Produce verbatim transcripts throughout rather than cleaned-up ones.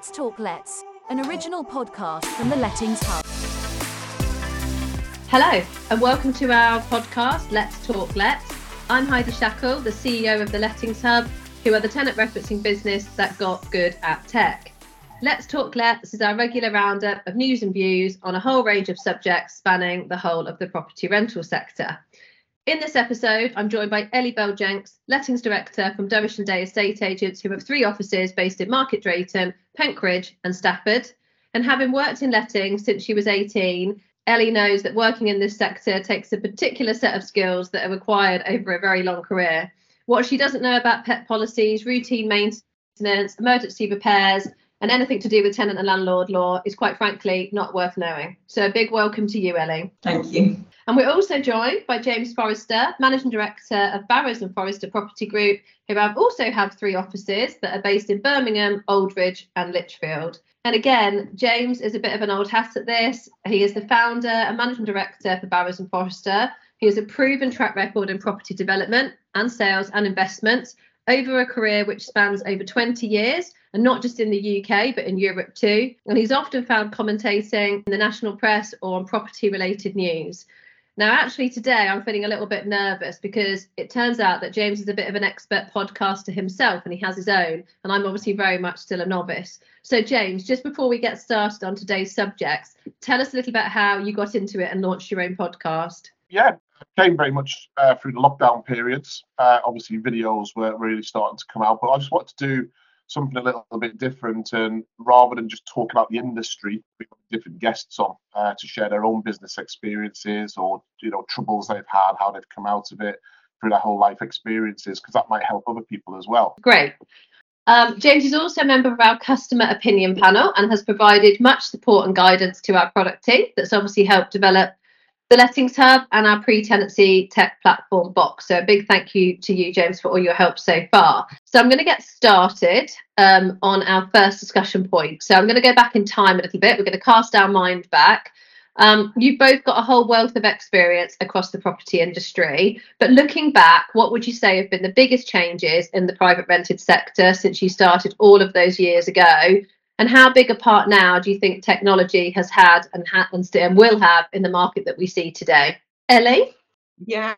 Let's Talk Let's, an original podcast from the Lettings Hub. Hello, and welcome to our podcast, Let's Talk Let's. I'm Heidi Shackle, the C E O of the Lettings Hub, who are the tenant referencing business that got good at tech. Let's Talk Let's is our regular roundup of news and views on a whole range of subjects spanning the whole of the property rental sector. In this episode, I'm joined by Ellie Bell-Jenks, Lettings Director from Dovish and Day Estate Agents, who have three offices based in Market Drayton, Penkridge and Stafford. And having worked in lettings since she was eighteen, Ellie knows that working in this sector takes a particular set of skills that are required over a very long career. What she doesn't know about pet policies, routine maintenance, emergency repairs, and anything to do with tenant and landlord law is quite frankly not worth knowing. So a big welcome to you, Ellie. Thank you. And we're also joined by James Forrester, Managing Director of Barrows and Forrester Property Group, who have also have three offices that are based in Birmingham, Aldridge and Lichfield. And again, James is a bit of an old hat at this. He is the founder and Managing Director for Barrows and Forrester. He has a proven track record in property development and sales and investments over a career which spans over twenty years, and not just in the U K, but in Europe too. And he's often found commentating in the national press or on property-related news. Now, actually, today I'm feeling a little bit nervous because it turns out that James is a bit of an expert podcaster himself and he has his own. And I'm obviously very much still a novice. So, James, just before we get started on today's subjects, tell us a little bit how you got into it and launched your own podcast. Yeah, came very much uh, through the lockdown periods. Uh, obviously, videos were really starting to come out, but I just wanted to do something a little bit different, and rather than just talk about the industry, we got different guests on uh, to share their own business experiences or, you know, troubles they've had, how they've come out of it through their whole life experiences, because that might help other people as well. Great. Um, James is also a member of our customer opinion panel and has provided much support and guidance to our product team that's obviously helped develop the Lettings Hub and our pre-tenancy tech platform Box. So a big thank you to you, James, for all your help so far. So I'm going to get started um, on our first discussion point. So I'm going to go back in time a little bit. We're going to cast our mind back. Um, you've both got a whole wealth of experience across the property industry, but looking back, what would you say have been the biggest changes in the private rented sector since you started all of those years ago? And how big a part now do you think technology has had and, ha- and, st- and will have in the market that we see today? Ellie? Yeah,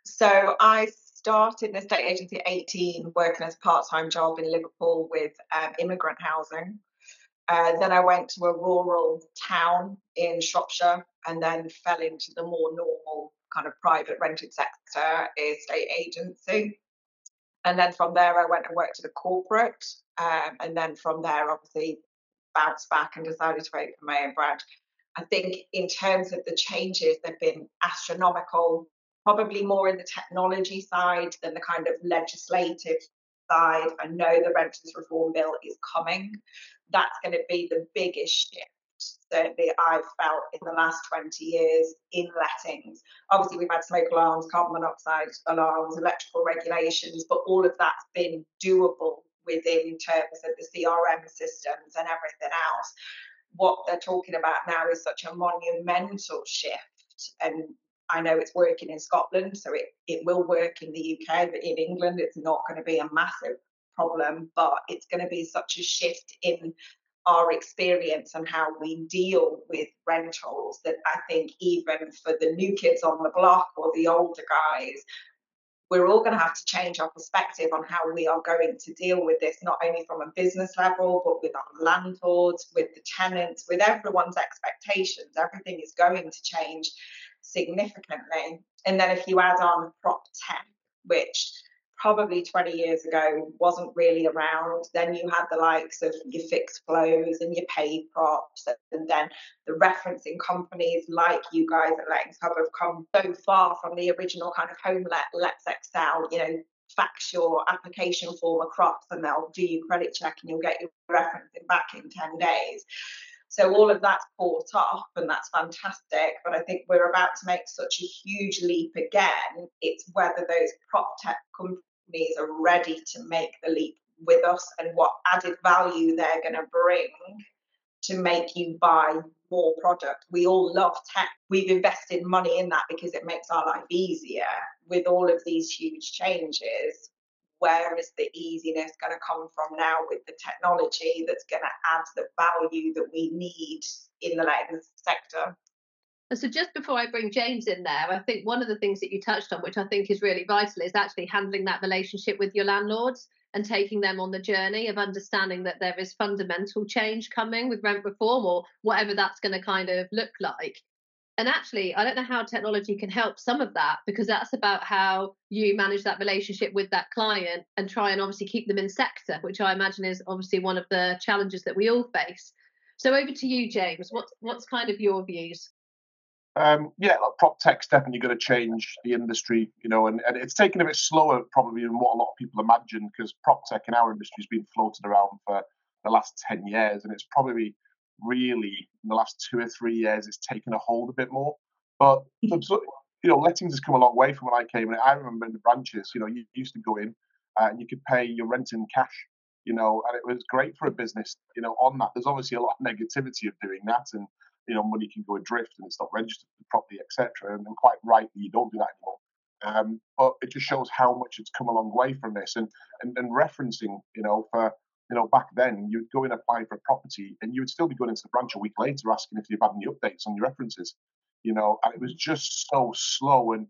so I started an estate agency at eighteen, working as a part-time job in Liverpool with um, immigrant housing. Uh, then I went to a rural town in Shropshire and then fell into the more normal kind of private rented sector, estate agency. And then from there, I went and worked at a corporate. Um, and then from there, obviously, bounced back and decided to open my own brand. I think in terms of the changes, they've been astronomical, probably more in the technology side than the kind of legislative side. I know the Renters Reform Bill is coming. That's going to be the biggest shift, certainly I've felt in the last twenty years in lettings. Obviously, we've had smoke alarms, carbon monoxide alarms, electrical regulations, but all of that's been doable within terms of the C R M systems and everything else. What they're talking about now is such a monumental shift, and I know it's working in Scotland, so it, it will work in the U K, but in England it's not going to be a massive problem, but it's going to be such a shift in our experience and how we deal with rentals that I think even for the new kids on the block or the older guys, we're all going to have to change our perspective on how we are going to deal with this, not only from a business level, but with our landlords, with the tenants, with everyone's expectations. Everything is going to change significantly. And then if you add on prop tech, which probably twenty years ago wasn't really around, then you had the likes of your fixed flows and your pay props, and then the referencing companies like you guys at Lettings Hub have come so far from the original kind of home let, let's Excel, you know, fax your application form across and they'll do your credit check and you'll get your referencing back in ten days. So all of that's caught up and that's fantastic. But I think we're about to make such a huge leap again. It's whether those prop tech companies are ready to make the leap with us and what added value they're going to bring to make you buy more product. We all love tech. We've invested money in that because it makes our life easier. With all of these huge changes, where is the easiness going to come from now with the technology that's going to add the value that we need in the lettings sector. And so just before I bring James in there, I think one of the things that you touched on, which I think is really vital, is actually handling that relationship with your landlords and taking them on the journey of understanding that there is fundamental change coming with rent reform, or whatever that's going to kind of look like. And actually, I don't know how technology can help some of that, because that's about how you manage that relationship with that client and try and obviously keep them in sector, which I imagine is obviously one of the challenges that we all face. So over to you, James. What's what's kind of your views? Um, yeah, like prop tech's definitely going to change the industry, you know, and, and it's taken a bit slower probably than what a lot of people imagine, because prop tech in our industry has been floated around for the last ten years, and it's probably really in the last two or three years it's taken a hold a bit more. But you know, lettings has come a long way from when I came in. I remember in the branches, you know, you used to go in uh, and you could pay your rent in cash, you know, and it was great for a business, you know, on that. There's obviously a lot of negativity of doing that, and you know, money can go adrift and it's not registered properly, et cetera. And, and quite rightly, you don't do that anymore. Um, but it just shows how much it's come a long way from this. And, and and referencing, you know, for you know, back then you'd go in apply for a property and you would still be going into the branch a week later asking if you've had any updates on your references, you know, and it was just so slow. And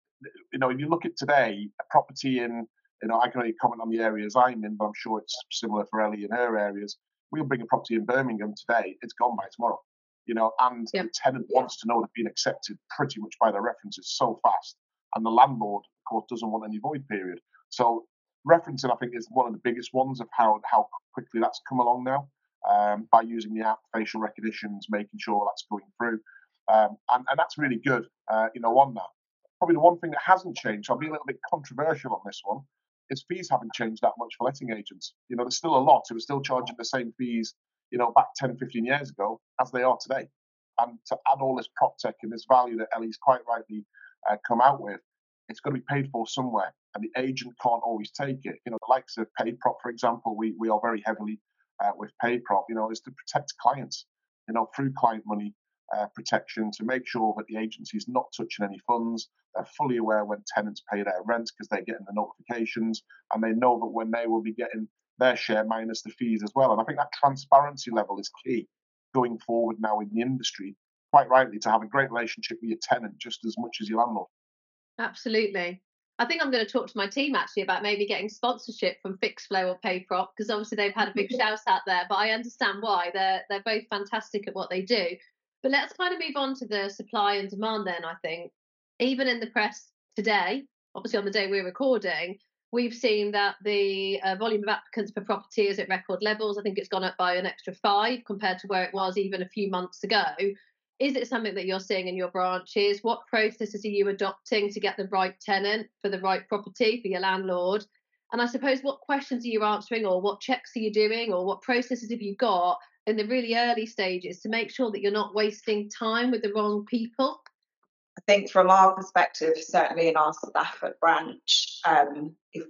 you know, if you look at today, a property in, you know, I can only comment on the areas I'm in, but I'm sure it's similar for Ellie in her areas. We'll bring a property in Birmingham today, it's gone by tomorrow. You know, and yep. the tenant wants to know they've been accepted pretty much by their references so fast. And the landlord, of course, doesn't want any void period. So referencing, I think, is one of the biggest ones of how how quickly that's come along now, um, by using the app, facial recognitions, making sure that's going through. Um, and, and that's really good, uh, you know, on that. Probably the one thing that hasn't changed, I'll be a little bit controversial on this one, is fees haven't changed that much for letting agents. You know, there's still a lot who are still charging the same fees, you know, back ten, fifteen years ago as they are today. And to add all this prop tech and this value that Ellie's quite rightly uh, come out with, it's got to be paid for somewhere, and the agent can't always take it. You know, the likes of PayProp, for example, we we are very heavily uh, with PayProp, you know, is to protect clients, you know, through client money uh, protection, to make sure that the agency is not touching any funds. They're fully aware when tenants pay their rent because they're getting the notifications, and they know that when they will be getting their share minus the fees as well. And I think that transparency level is key going forward now in the industry, quite rightly, to have a great relationship with your tenant just as much as your landlord. Absolutely. I think I'm going to talk to my team actually about maybe getting sponsorship from Fixflow or PayProp, because obviously they've had a big shout out there, but I understand why. They're they're both fantastic at what they do. But let's kind of move on to the supply and demand then. I think even in the press today, obviously on the day we're recording, we've seen that the uh, volume of applicants per property is at record levels. I think it's gone up by an extra five compared to where it was even a few months ago. Is it something that you're seeing in your branches? What processes are you adopting to get the right tenant for the right property for your landlord? And I suppose, what questions are you answering, or what checks are you doing, or what processes have you got in the really early stages to make sure that you're not wasting time with the wrong people? I think from our perspective, certainly in our Stafford branch, um, if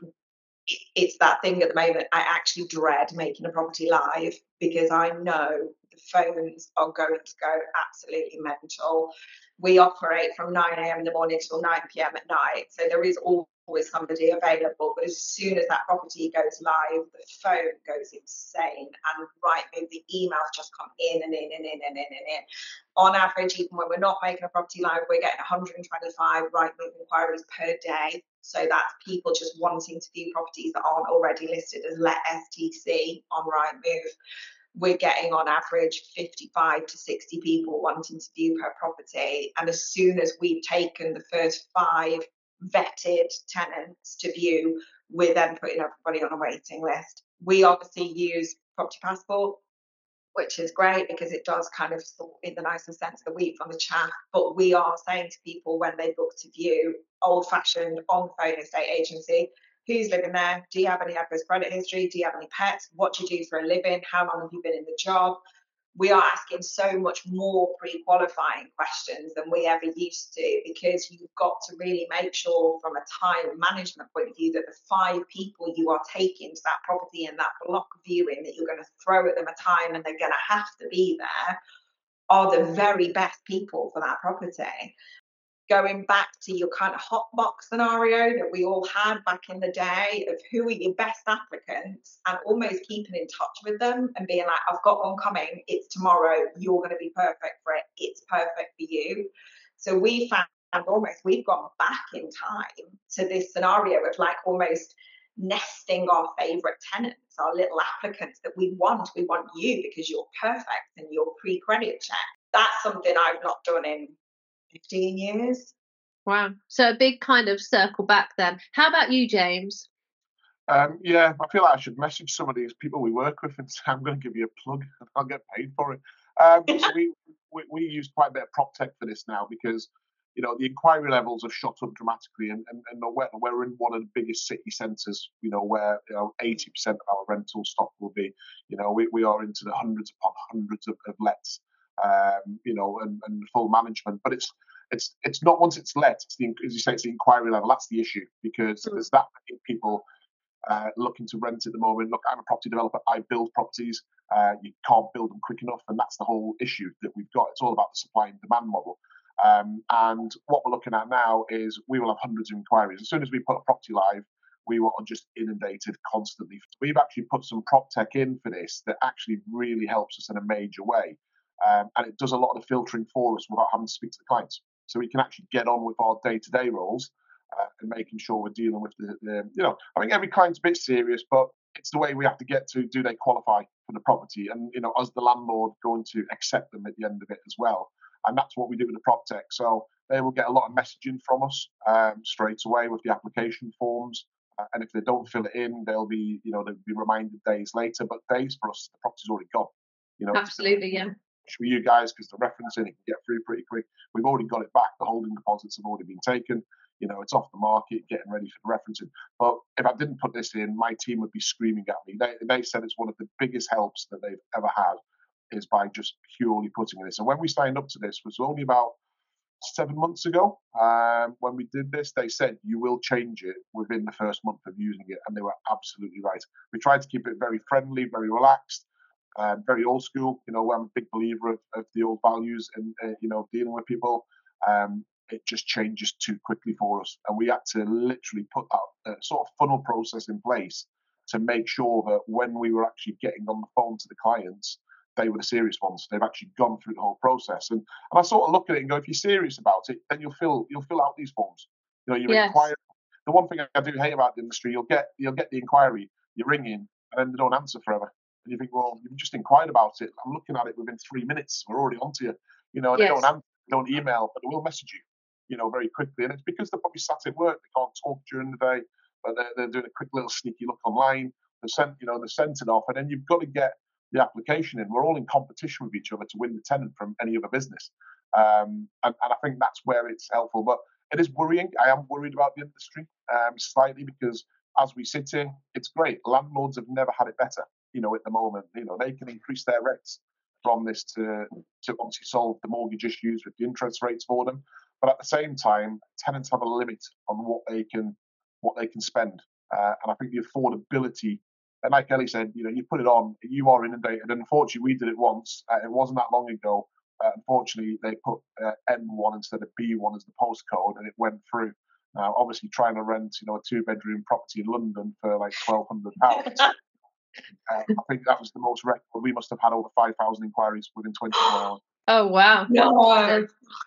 it's that thing at the moment, I actually dread making a property live, because I know the phones are going to go absolutely mental. We operate from nine a.m. in the morning till nine p.m. at night, so there is always somebody available. But as soon as that property goes live, the phone goes insane, and right, the emails just come in and in and in and in and in. On average, even when we're not making a property live, we're getting one hundred twenty-five Rightmove inquiries per day. So that's people just wanting to view properties that aren't already listed as let S T C on Rightmove. We're getting on average fifty-five to sixty people wanting to view per property. And as soon as we've taken the first five vetted tenants to view, we're then putting everybody on a waiting list. We obviously use Property Passport, which is great because it does kind of sort in the nicest sense of the wheat from the chaff. But we are saying to people when they book to view, old-fashioned on-phone estate agency, who's living there? Do you have any adverse credit history? Do you have any pets? What do you do for a living? How long have you been in the job? We are asking so much more pre-qualifying questions than we ever used to, because you've got to really make sure from a time management point of view that the five people you are taking to that property and that block viewing that you're going to throw at them a time and they're going to have to be there are the very best people for that property. going back to your kind of hot box scenario that we all had back in the day of who are your best applicants, and almost keeping in touch with them and being like, I've got one coming, it's tomorrow, you're going to be perfect for it, it's perfect for you. So we found almost we've gone back in time to this scenario of like almost nesting our favorite tenants, our little applicants that we want. We want you because you're perfect and you're pre-credit check. That's something I've not done in fifteen years. Wow. So a big kind of circle back then. How about you, James? Um, yeah, I feel like I should message some of these people we work with and say, I'm going to give you a plug and I'll get paid for it. Um, so we, we, we use quite a bit of prop tech for this now because, you know, the inquiry levels have shot up dramatically, and, and, and we're, we're in one of the biggest city centres, you know, where, you know, eighty percent of our rental stock will be, you know, we, we are into the hundreds upon hundreds of, of lets, um, you know, and, and full management. But it's, it's, it's not once it's let, it's the, as you say, it's the inquiry level. That's the issue, because mm. there's that many people Uh, looking to rent at the moment. Look, I'm a property developer. I build properties. Uh, you can't build them quick enough, and that's the whole issue that we've got. It's all about the supply and demand model. Um, and what we're looking at now is we will have hundreds of inquiries. As soon as we put a property live, we are just inundated constantly. We've actually put some prop tech in for this that actually really helps us in a major way. Um, and it does a lot of the filtering for us without having to speak to the clients. So we can actually get on with our day-to-day roles uh, and making sure we're dealing with the, the, you know, I think every client's a bit serious, but it's the way we have to get to, do they qualify for the property? And, you know, as the landlord, going to accept them at the end of it as well. And that's what we do with the prop tech. So they will get a lot of messaging from us um, straight away with the application forms. Uh, and if they don't fill it in, they'll be, you know, they'll be reminded days later. But days for us, the property's already gone. You know, absolutely, yeah. For you guys, because the referencing, it can get through pretty quick. We've already got it back. The holding deposits have already been taken. You know, it's off the market, getting ready for the referencing. But if I didn't put this in, my team would be screaming at me. They, they said it's one of the biggest helps that they've ever had is by just purely putting this. And when we signed up to this, was only about seven months ago. Um, when we did this, they said you will change it within the first month of using it, and they were absolutely right. We tried to keep it very friendly, very relaxed, uh, very old school. You know, I'm a big believer of, of the old values and uh, you know, dealing with people. Um, it just changes too quickly for us, and we had to literally put that uh, sort of funnel process in place to make sure that when we were actually getting on the phone to the clients, they were the serious ones. They've actually gone through the whole process. And, and I sort of look at it and go, if you're serious about it, then you'll fill you'll fill out these forms. You know, you yes. inquire. The one thing I do hate about the industry, you'll get you'll get the inquiry, you ring in, and then they don't answer forever. And you think, well, you've just inquired about it. I'm looking at it within three minutes. We're already onto you. You know, and yes. they don't answer, they don't email, but they will message you, you know, very quickly. And it's because they're probably sat at work. They can't talk during the day, but they're, they're doing a quick little sneaky look online. They're sent, you know, they're sent it off, and then you've got to get the application in. We're all in competition with each other to win the tenant from any other business. Um, and, and I think that's where it's helpful. But it is worrying. I am worried about the industry um, slightly, because as we sit here, it's great. Landlords have never had it better, you know, at the moment. You know, they can increase their rents from this to, to obviously solve the mortgage issues with the interest rates for them. But at the same time, tenants have a limit on what they can what they can spend. Uh, and I think the affordability, and like Ellie said, you know, you put it on, you are inundated. And unfortunately, we did it once. Uh, it wasn't that long ago. Uh, unfortunately, they put uh, N one instead of B one as the postcode, and it went through. Now, obviously, trying to rent, you know, a two-bedroom property in London for like twelve hundred pounds. uh, I think that was the most record. We must have had over five thousand inquiries within twenty-four hours. Oh, wow. No.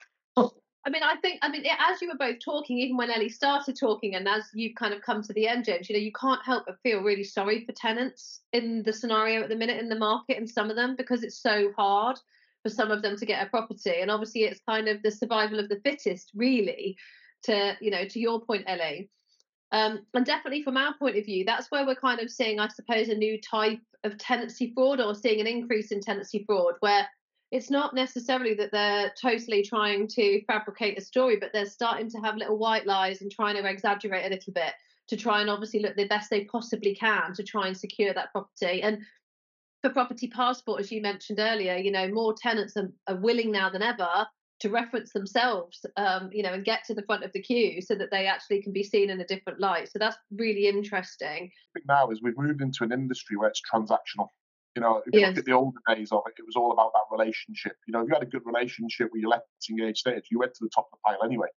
I mean, I think, I mean, as you were both talking, even when Ellie started talking, and as you kind of come to the end, James, you know, you can't help but feel really sorry for tenants in the scenario at the minute in the market, and some of them, because it's so hard for some of them to get a property. And obviously it's kind of the survival of the fittest, really, to, you know, to your point, Ellie. Um, and definitely from our point of view, that's where we're kind of seeing, I suppose, a new type of tenancy fraud, or seeing an increase in tenancy fraud, where it's not necessarily that they're totally trying to fabricate a story, but they're starting to have little white lies and trying to exaggerate a little bit to try and obviously look the best they possibly can to try and secure that property. And for Property Passport, as you mentioned earlier, you know, more tenants are, are willing now than ever to reference themselves, um, you know, and get to the front of the queue so that they actually can be seen in a different light. So that's really interesting. I think now is we've moved into an industry where it's transactional. You know, if you yes. look at the older days of it, it was all about that relationship. You know, if you had a good relationship with your letting agent, you went to the top of the pile anyway.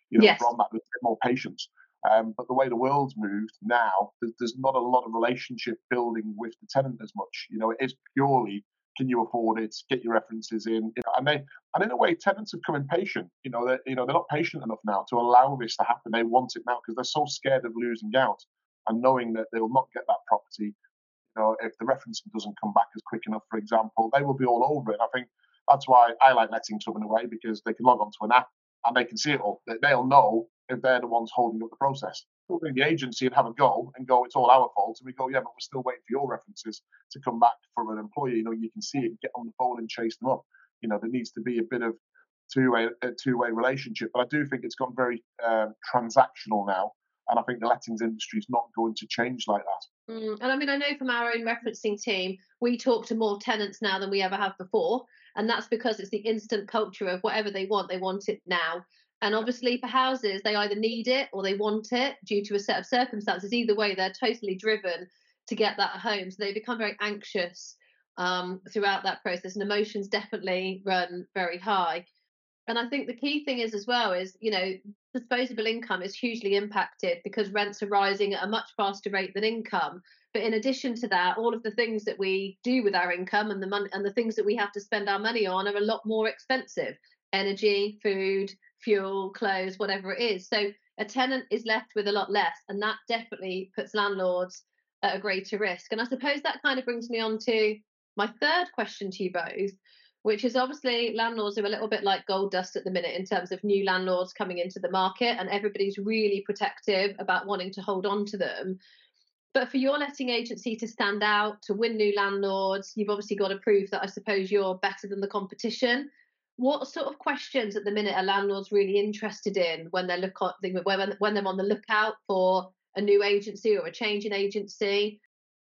you know, Yes. from that, with more patience. Um, but the way the world's moved now, there's, there's not a lot of relationship building with the tenant as much. You know, it is purely, can you afford it? Get your references in. You know, and they, and in a way, tenants have come impatient. You know, they're, you know, they're not patient enough now to allow this to happen. They want it now because they're so scared of losing out and knowing that they will not get that property. You know, if the referencing doesn't come back as quick enough, for example, they will be all over it. I think that's why I like letting someone away, because they can log onto an app and they can see it all. They'll know if they're the ones holding up the process. We'll bring the agency and have a go and go, it's all our fault. And we go, yeah, but we're still waiting for your references to come back from an employer. You know, you can see it, get on the phone and chase them up. You know, there needs to be a bit of two-way, a two-way relationship. But I do think it's gone very um, transactional now. And I think the lettings industry is not going to change like that. Mm, and I mean, I know from our own referencing team, we talk to more tenants now than we ever have before. And that's because it's the instant culture of whatever they want, they want it now. And obviously for houses, they either need it or they want it due to a set of circumstances. Either way, they're totally driven to get that home. So they become very anxious um, throughout that process, and emotions definitely run very high. And I think the key thing is as well is, you know, disposable income is hugely impacted because rents are rising at a much faster rate than income. But in addition to that, all of the things that we do with our income and the money and the things that we have to spend our money on are a lot more expensive. Energy, food, fuel, clothes, whatever it is. So a tenant is left with a lot less, and that definitely puts landlords at a greater risk. And I suppose that kind of brings me on to my third question to you both, which is obviously landlords are a little bit like gold dust at the minute in terms of new landlords coming into the market, and everybody's really protective about wanting to hold on to them. But for your letting agency to stand out, to win new landlords, you've obviously got to prove that I suppose you're better than the competition. What sort of questions at the minute are landlords really interested in when they look at when when they're on the lookout for a new agency or a change in agency?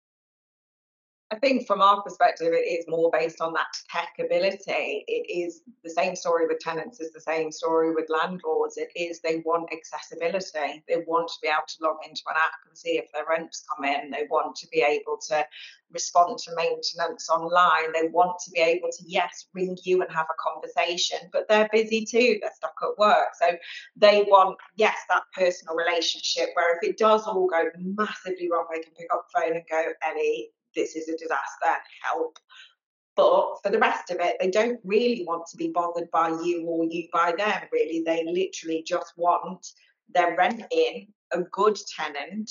I think from our perspective, it is more based on that tech ability. It is the same story with tenants, is the same story with landlords. It is they want accessibility. They want to be able to log into an app and see if their rents come in. They want to be able to respond to maintenance online. They want to be able to, yes, ring you and have a conversation, but they're busy too. They're stuck at work. So they want, yes, that personal relationship where if it does all go massively wrong, they can pick up the phone and go, Ellie, this is a disaster, help. But for the rest of it, they don't really want to be bothered by you or you by them, really. They literally just want their rent in, a good tenant,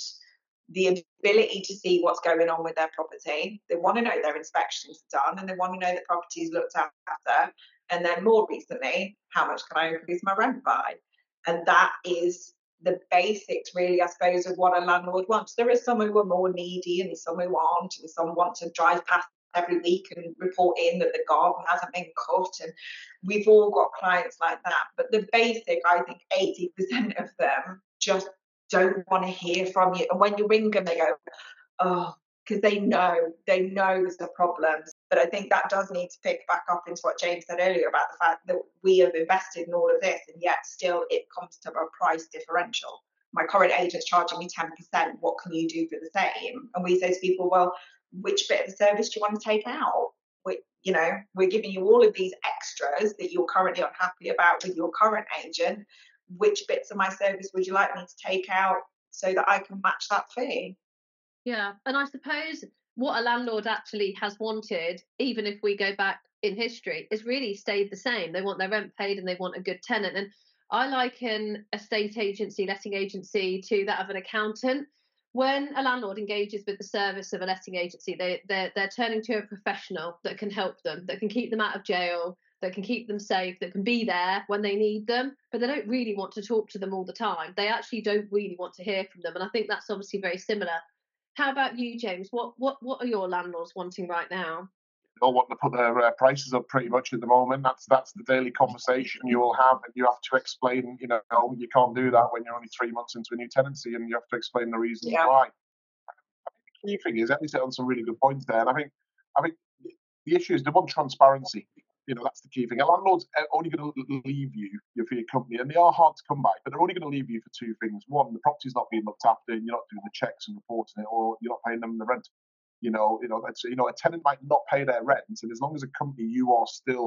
the ability to see what's going on with their property. They want to know their inspections are done, and they want to know the property is looked after. And then more recently, how much can I increase my rent by? And that is the basics, really, I suppose, of what a landlord wants. There are some who are more needy and some who aren't, and some want to drive past every week and report in that the garden hasn't been cut. And we've all got clients like that. But the basic, I think eighty percent of them just don't want to hear from you. And when you ring them, they go, oh, because they know, they know there's a problem. But I think that does need to pick back up into what James said earlier about the fact that we have invested in all of this, and yet still it comes to a price differential. My current agent's charging me ten percent. What can you do for the same? And we say to people, well, which bit of the service do you want to take out? We, you know, we're giving you all of these extras that you're currently unhappy about with your current agent. Which bits of my service would you like me to take out so that I can match that fee? Yeah, and I suppose what a landlord actually has wanted, even if we go back in history, is really stayed the same. They want their rent paid and they want a good tenant. And I liken a estate agency, letting agency, to that of an accountant. When a landlord engages with the service of a letting agency, they, they're, they're turning to a professional that can help them, that can keep them out of jail, that can keep them safe, that can be there when they need them, but they don't really want to talk to them all the time. They actually don't really want to hear from them. And I think that's obviously very similar. How about you, James? What what what are your landlords wanting right now? They all want to put their uh, prices up pretty much at the moment. That's that's the daily conversation you will have, and you have to explain. You know, you can't do that when you're only three months into a new tenancy, and you have to explain the reasons Yeah. why. I think the key thing is, Ellie said on some really good points there, and I think I think the issue is they want transparency. You know, that's the key thing. A landlord's only going to leave you for your company, and they are hard to come by, but they're only going to leave you for two things. One, the property's not being looked after, and you're not doing the checks and reporting it, or you're not paying them the rent. You know, you know, that's you know, a tenant might not pay their rent, and as long as a company, you are still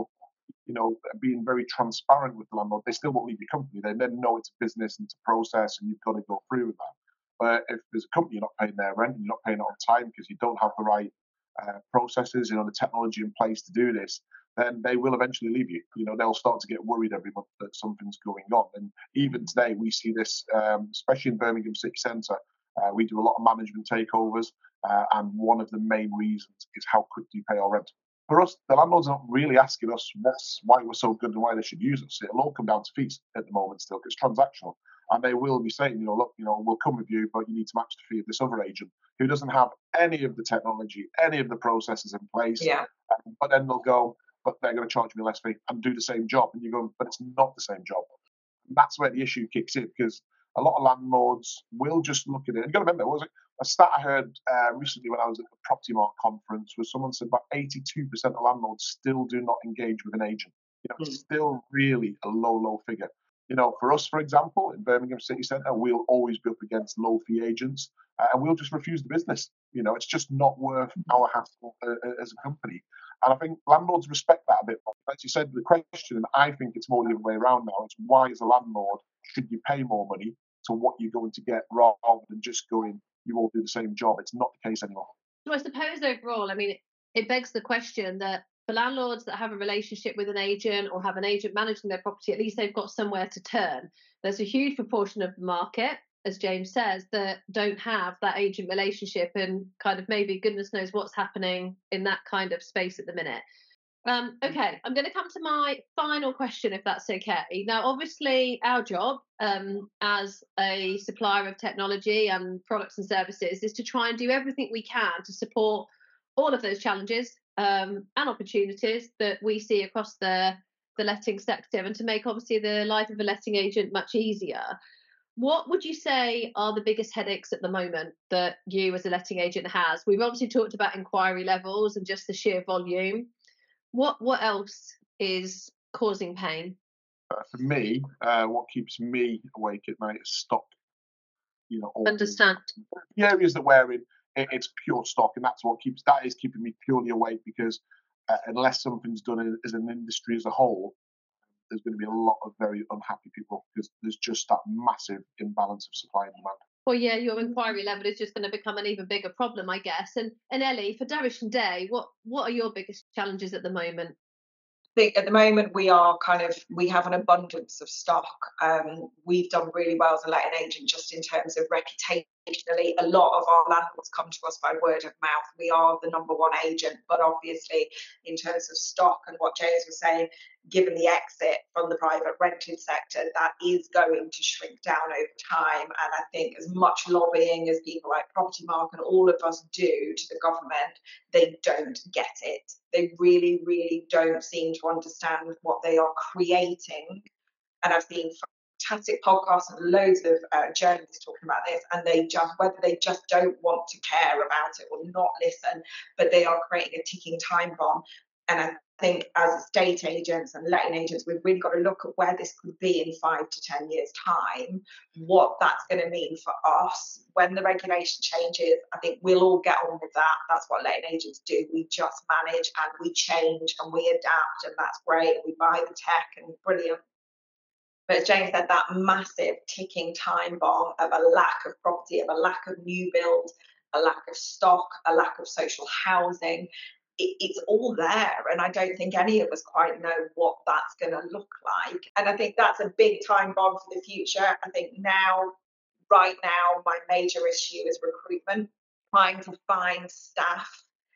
you know, being very transparent with the landlord, they still won't leave your company. They then know it's a business and it's a process, and you've got to go through with that. But if there's a company, you're not paying their rent, and you're not paying it on time because you don't have the right uh, processes, you know, the technology in place to do this, then they will eventually leave you. You know, they'll start to get worried every month that something's going on. And even today, we see this, um, especially in Birmingham City Centre. Uh, we do a lot of management takeovers, uh, and one of the main reasons is how quickly you pay our rent. For us, the landlords are not really asking us what's why we're so good and why they should use us. It'll all come down to fees at the moment still, 'cause it's transactional. And they will be saying, you know, look, you know, we'll come with you, but you need to match the fee of this other agent who doesn't have any of the technology, any of the processes in place. Yeah. Um, but then they'll go, but they're going to charge me less fee and do the same job. And you go, but it's not the same job. And that's where the issue kicks in, because a lot of landlords will just look at it. And you've got to remember, what was it? A stat I heard uh, recently when I was at the Property Mark conference was someone said about eighty-two percent of landlords still do not engage with an agent. You know, it's still really a low, low figure. You know, for us, for example, in Birmingham City Centre, we'll always be up against low fee agents, uh, and we'll just refuse the business. You know, it's just not worth our hassle uh, as a company. And I think landlords respect that a bit more. As you said, the question, and I think it's more the other way around now, is why, as a landlord, should you pay more money to what you're going to get rather than just going, you all do the same job? It's not the case anymore. So I suppose overall, I mean, it, it begs the question that for landlords that have a relationship with an agent or have an agent managing their property, at least they've got somewhere to turn. There's a huge proportion of the market, as James says, that don't have that agent relationship, and kind of maybe goodness knows what's happening in that kind of space at the minute. Um, okay, I'm going to come to my final question, if that's okay. Now, obviously, our job um, as a supplier of technology and products and services is to try and do everything we can to support all of those challenges um, and opportunities that we see across the, the letting sector, and to make obviously the life of a letting agent much easier. What would you say are the biggest headaches at the moment that you as a letting agent has? We've obviously talked about inquiry levels and just the sheer volume. What what else is causing pain? Uh, for me, uh, what keeps me awake at night is stock. You know, all Understand. the areas that we're in, it, it's pure stock, and that's what keeps that is keeping me purely awake, because uh, unless something's done as an industry as a whole, there's going to be a lot of very unhappy people, because there's just that massive imbalance of supply and demand. Well, yeah, your inquiry level is just going to become an even bigger problem, I guess. And and Ellie, for Darish and Day, what what are your biggest challenges at the moment? I think at the moment we are kind of we have an abundance of stock. Um, we've done really well as a letting agent just in terms of reputationally. A lot of our landlords come to us by word of mouth. We are the number one agent, but obviously in terms of stock and what James was saying, given the exit from the private rented sector, that is going to shrink down over time. And I think as much lobbying as people like Property Mark and all of us do to the government, they don't get it. They really, really don't seem to understand what they are creating. And I've seen fantastic podcasts and loads of uh, journalists talking about this, and they just, whether they just don't want to care about it or not listen, but they are creating a ticking time bomb. And I think as estate agents and letting agents, we've really got to look at where this could be in five to ten years' time, what that's going to mean for us. When the regulation changes, I think we'll all get on with that. That's what letting agents do. We just manage and we change and we adapt, and that's great. And we buy the tech, and brilliant. But as James said, that massive ticking time bomb of a lack of property, of a lack of new build, a lack of stock, a lack of social housing, it, it's all there. And I don't think any of us quite know what that's going to look like. And I think that's a big time bomb for the future. I think now, right now, my major issue is recruitment, trying to find staff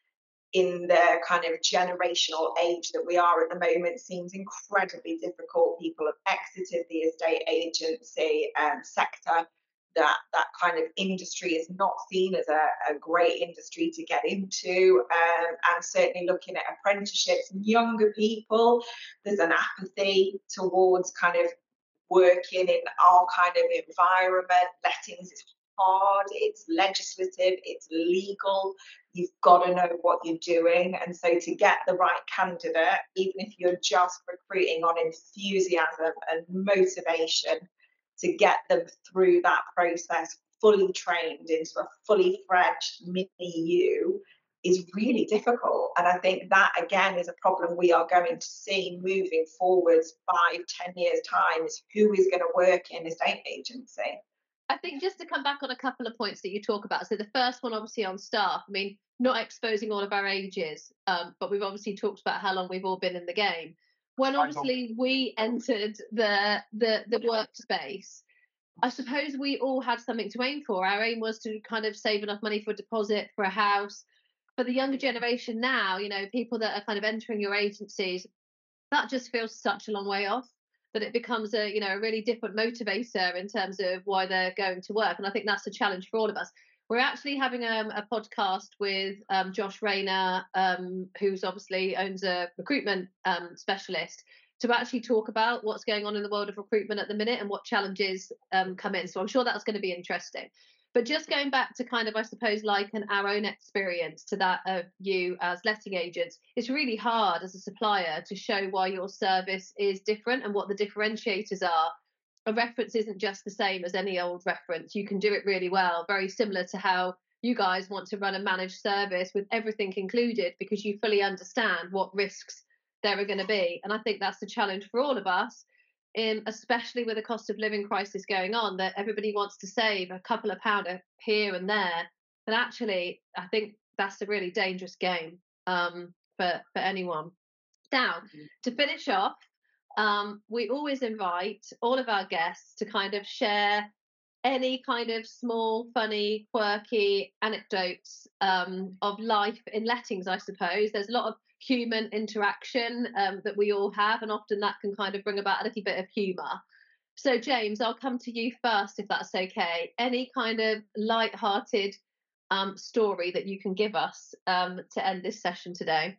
in the kind of generational age that we are at the moment seems incredibly difficult. People have exited the estate agency um, sector. That that kind of industry is not seen as a, a great industry to get into. Um, and certainly looking at apprenticeships, younger people, there's an apathy towards kind of working in our kind of environment. Lettings is hard, it's legislative, it's legal. You've got to know what you're doing. And so to get the right candidate, even if you're just recruiting on enthusiasm and motivation, to get them through that process fully trained into a fully fledged mini you, is really difficult. And I think that, again, is a problem we are going to see moving forwards five, ten years' time, is who is going to work in estate agency. I think just to come back on a couple of points that you talk about. So the first one, obviously, on staff. I mean, not exposing all of our ages, um, but we've obviously talked about how long we've all been in the game. When obviously we entered the the the workspace, I suppose we all had something to aim for. Our aim was to kind of save enough money for a deposit for a house. For the younger generation now, you know, people that are kind of entering your agencies, that just feels such a long way off, that it becomes a, you know, a really different motivator in terms of why they're going to work. And I think that's a challenge for all of us. We're actually having um, a podcast with um, Josh Rayner, um, who's obviously owns a recruitment um, specialist, to actually talk about what's going on in the world of recruitment at the minute and what challenges um, come in. So I'm sure that's going to be interesting. But just going back to kind of, I suppose, like an, our own experience to that of you as letting agents, it's really hard as a supplier to show why your service is different and what the differentiators are. A reference isn't just the same as any old reference. You can do it really well, very similar to how you guys want to run a managed service with everything included, because you fully understand what risks there are going to be. And I think that's the challenge for all of us. In, especially with the cost of living crisis going on, that everybody wants to save a couple of pound here and there. And actually, I think that's a really dangerous game um, for, for anyone. Now, to finish off, um, we always invite all of our guests to kind of share any kind of small, funny, quirky anecdotes um, of life in lettings, I suppose. There's a lot of human interaction um, that we all have, and often that can kind of bring about a little bit of humour. So, James, I'll come to you first, if that's okay. Any kind of light-hearted um, story that you can give us um, to end this session today?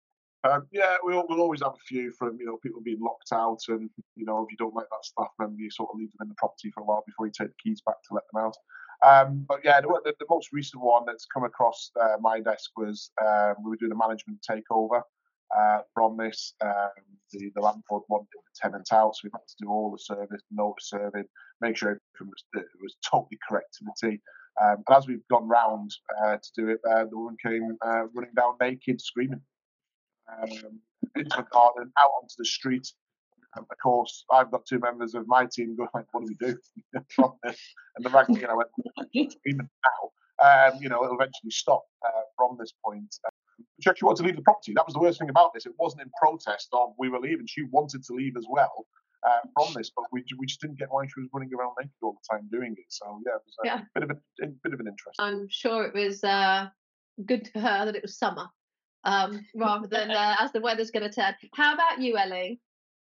Um, yeah, we'll, we'll always have a few from, you know, people being locked out, and, you know, if you don't like that staff member, you sort of leave them in the property for a while before you take the keys back to let them out. Um, but yeah, the, the, the most recent one that's come across uh, my desk was um, we were doing a management takeover uh, from this. Um, the, the landlord wanted the tenant out, so we had to do all the service, notice serving, make sure everything was, it was totally correct to the T. Um, and as we've gone round uh, to do it, uh, the woman came uh, running down naked, screaming. Um, into the garden, out onto the street. Um, of course, I've got two members of my team going, like, what do we do? And the rag, you know, went, even now, um, you know, it'll eventually stop uh, from this point. Um, she actually wanted to leave the property. That was the worst thing about this. It wasn't in protest of we were leaving. She wanted to leave as well uh, from this, but we we just didn't get why she was running around naked all the time doing it. So yeah, it was a yeah. bit of a, a bit of an interest. I'm sure it was uh, good for her that it was summer. Um, rather than uh, as the weather's going to turn. How about you, Ellie?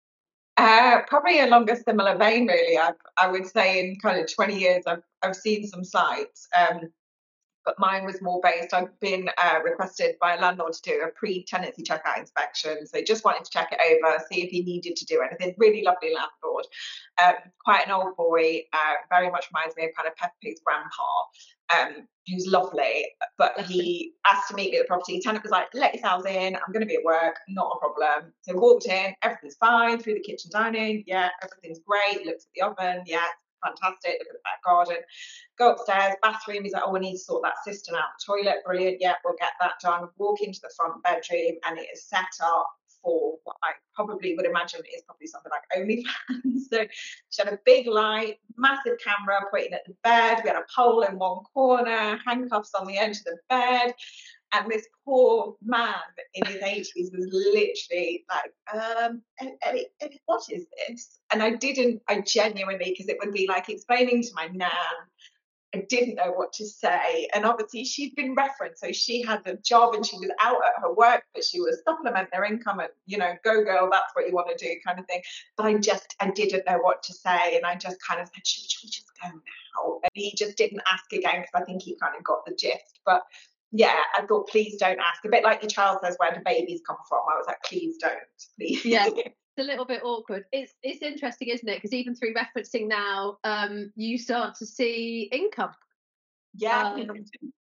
Uh, probably along a similar vein, really. I, I would say in kind of twenty years, I've I've seen some sites, um, but mine was more based. I've been uh, requested by a landlord to do a pre-tenancy checkout inspection, so just wanted to check it over, see if he needed to do anything. Really lovely landlord, um, quite an old boy, uh, very much reminds me of kind of Peppa Pig's grandpa. Um, who's lovely, but he asked to meet me at the property. Tenant was like, let yourselves in, I'm going to be at work, not a problem. So walked in, everything's fine, through the kitchen dining, yeah, everything's great, looks at the oven, yeah, fantastic, look at the back garden. Go upstairs, bathroom, he's like, oh, we need to sort that cistern out, the toilet, brilliant, yeah, we'll get that done. Walk into the front bedroom, and it is set up for what I probably would imagine is probably something like OnlyFans. So she had a big light, massive camera pointing at the bed. We had a pole in one corner, handcuffs on the edge of the bed. And this poor man in his eighties was literally like, um, Eddie, Eddie, what is this? And I didn't, I genuinely, because it would be like explaining to my nan, I didn't know what to say. And obviously she'd been referenced, so she had the job and she was out at her work, but she was supplement their income and, you know, go girl, that's what you want to do kind of thing. But I just, I didn't know what to say. And I just kind of said, should, should we just go now? And he just didn't ask again, because I think he kind of got the gist. But yeah, I thought, please don't ask. A bit like your child says, where do babies come from? I was like, please don't, please. Yeah. A little bit awkward. It's it's interesting, isn't it? Because even through referencing now, um, you start to see income. Yeah. Um,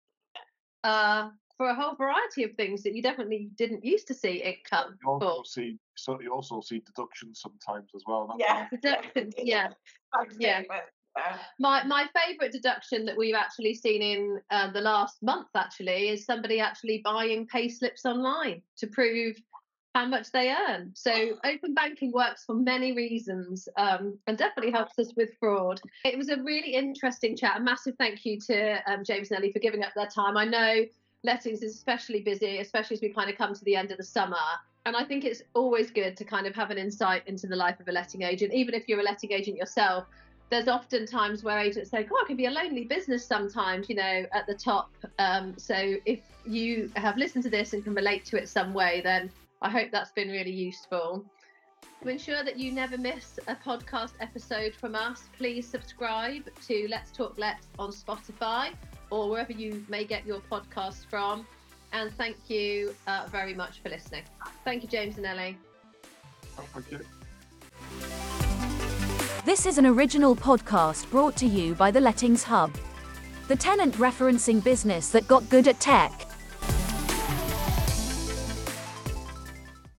uh, for a whole variety of things that you definitely didn't used to see income You also for. see, so you also see deductions sometimes as well. Yeah. Deductions, yeah, yeah. there. My my favourite deduction that we've actually seen in uh, the last month actually is somebody actually buying pay slips online to prove how much they earn. So open banking works for many reasons, um, and definitely helps us with fraud. It was a really interesting chat. A massive thank you to um, James and Ellie for giving up their time. I know lettings is especially busy, especially as we kind of come to the end of the summer. And I think it's always good to kind of have an insight into the life of a letting agent. Even if you're a letting agent yourself, there's often times where agents say, oh, it can be a lonely business sometimes, you know, at the top. Um, so if you have listened to this and can relate to it some way, then I hope that's been really useful. To ensure that you never miss a podcast episode from us, please subscribe to Let's Talk Let on Spotify or wherever you may get your podcasts from. And thank you uh, very much for listening. Thank you, James and Ellie. Thank you. This is an original podcast brought to you by the Lettings Hub, the tenant referencing business that got good at tech.